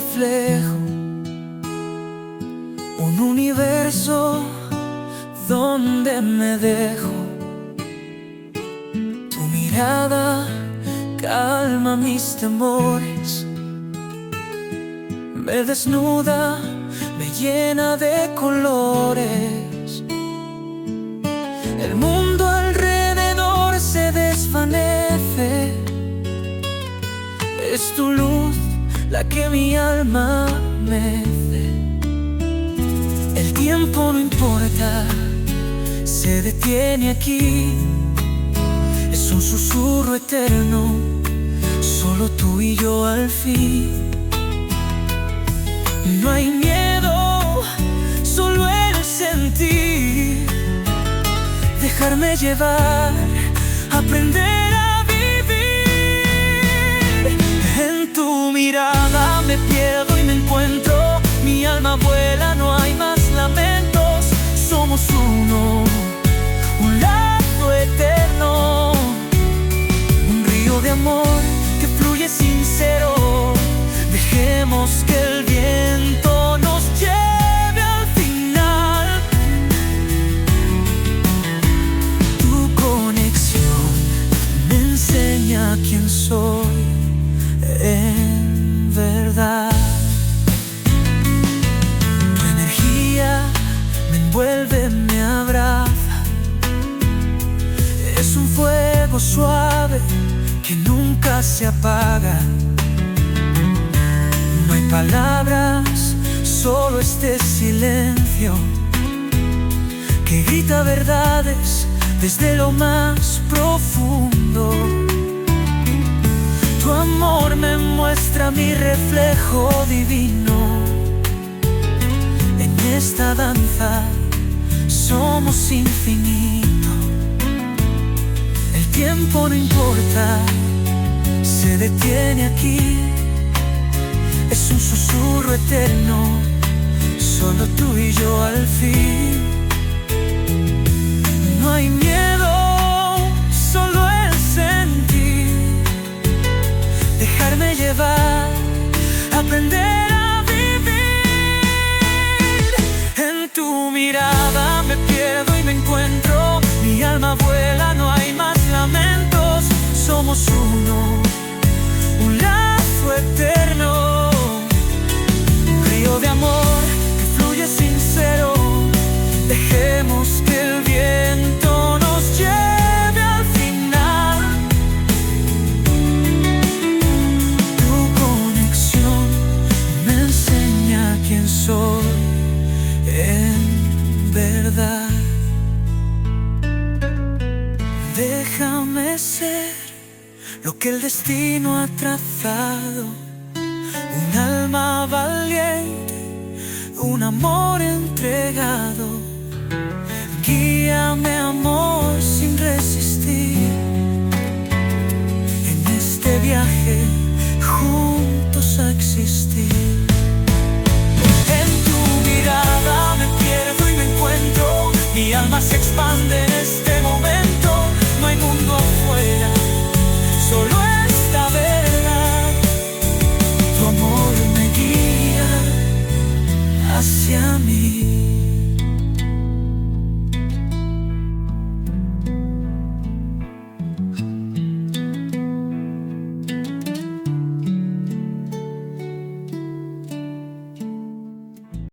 reflejo, un universo donde me dejo. Tu mirada calma mis temores, me desnuda, me llena de colores. El mundo alrededor se desvanece, es tu luz la que mi alma mece. El tiempo no importa, se detiene aquí, es un susurro eterno, solo tú y yo al fin. No hay miedo, solo el sentir, dejarme llevar, aprender a vivir. En tu mirada me pierdo y me encuentro, mi alma vuela, no hay más lamentos. Somos uno, un lazo eterno, un río de amor que fluye sincero. Dejemos que el viento nos lleve al final. Tu conexión me enseña quién soy en verdad. Tu energía me envuelve, me abraza, es un fuego suave que nunca se apaga. No hay palabras, solo este silencio que grita verdades desde lo más profundo. Tu amor me muestra mi reflejo divino. En esta danza somos infinito. El tiempo no importa, se detiene aquí, es un susurro eterno, solo tú y yo al fin. No hay miedo, solo el sentir, dejarme llevar, aprender a vivir. En tu mirada me pierdo y me encuentro, mi alma vuela, no hay más lamentos. Somos uno, un lazo eterno, de amor que fluye sincero. Dejemos que el viento nos lleve al final. Tu conexión me enseña quién soy en verdad. Déjame ser lo que el destino ha trazado, un alma valiente, un amor entregado. Guíame, amor, sin resistir, en este viaje juntos a existir. En tu mirada me pierdo y me encuentro, mi alma se expande en este momento. No hay mundo afuera, solo esta verdad. Tu amor me guía hacia mí.